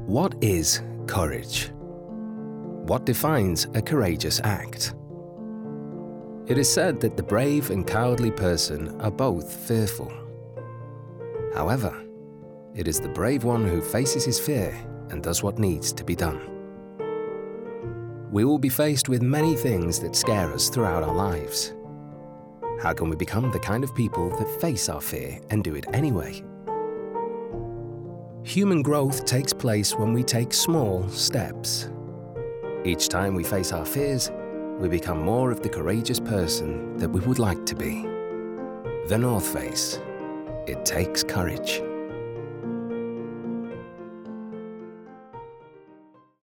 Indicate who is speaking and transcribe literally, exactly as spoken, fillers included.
Speaker 1: What is courage? What defines a courageous act? It is said that the brave and cowardly person are both fearful. However, it is the brave one who faces his fear and does what needs to be done. We will be faced with many things that scare us throughout our lives. How can we become the kind of people that face our fear and do it anyway? Human growth takes place when we take small steps. Each time we face our fears, we become more of the courageous person that we would like to be. The North Face. It takes courage.